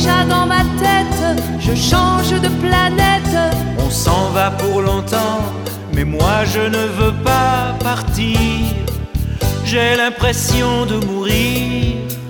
déjà dans ma tête, je change de planète. On s'en va pour longtemps, mais moi je ne veux pas partir. J'ai l'impression de mourir